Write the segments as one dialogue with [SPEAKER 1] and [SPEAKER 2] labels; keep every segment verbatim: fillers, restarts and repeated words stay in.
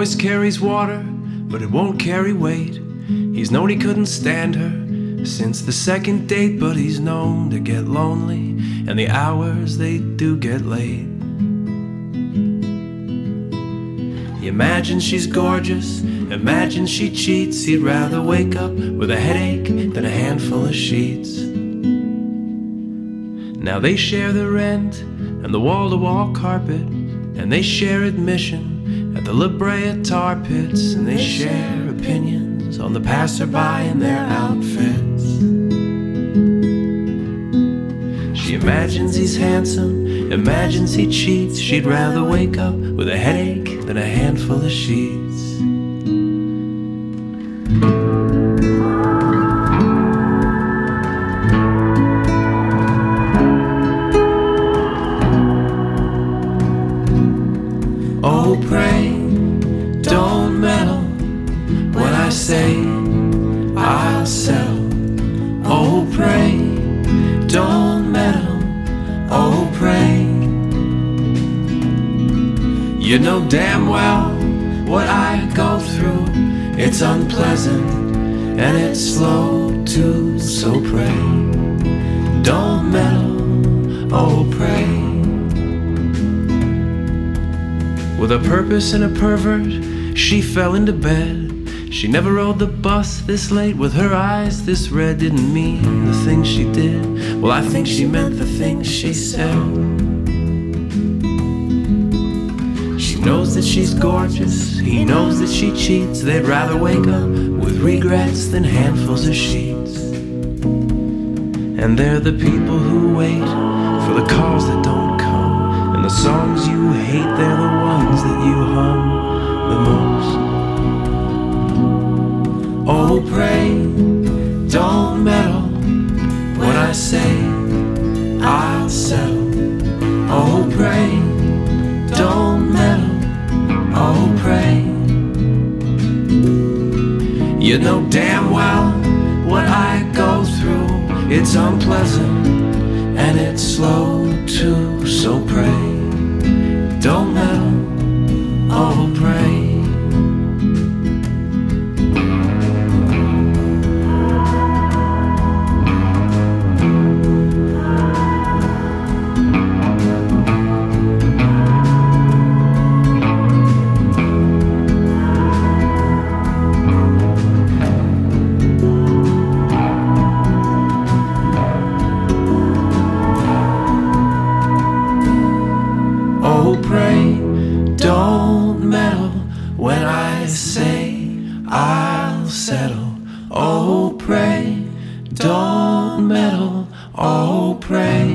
[SPEAKER 1] voice carries water, but it won't carry weight. He's known he couldn't stand her since the second date, but he's known to get lonely, and the hours they do get late. He imagines she's gorgeous, imagines she cheats. He'd rather wake up with a headache than a handful of sheets. Now they share the rent and the wall-to-wall carpet, and they share admission at the La Brea tar pits, and they share opinions on the passerby and their outfits. She imagines he's handsome, imagines he cheats. She'd rather wake up with a headache than a handful of sheets. Oh, pray, don't meddle when I say I'll settle. Oh, pray, don't meddle. Oh, pray. You know damn well what I go through. It's unpleasant and it's slow too, so pray, don't meddle. Oh, pray. With a purpose and a pervert, she fell into bed. She never rode the bus this late with her eyes this red. Didn't mean the things she did. Well, I think she meant the things she said. She knows that she's gorgeous, he knows that she cheats. They'd rather wake up with regrets than handfuls of sheets. And they're the people who wait for the calls that don't come, and the songs you hate, they're the ones that you hum the most. Oh, pray, don't meddle when I say I'll settle. Oh, pray, don't meddle. Oh, pray. You know damn well what I go through. It's unpleasant and it's slow too, so pray, don't meddle. Oh, pray. Oh, pray, don't meddle when I say I'll settle. Oh, pray, don't meddle. Oh, pray.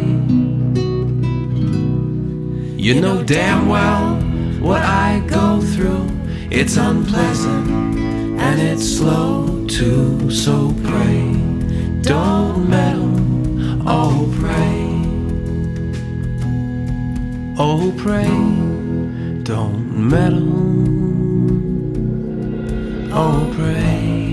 [SPEAKER 1] You know damn well what I go through. It's unpleasant and it's slow too, so pray, don't meddle. Oh, pray. Oh, pray, don't meddle. Oh, pray.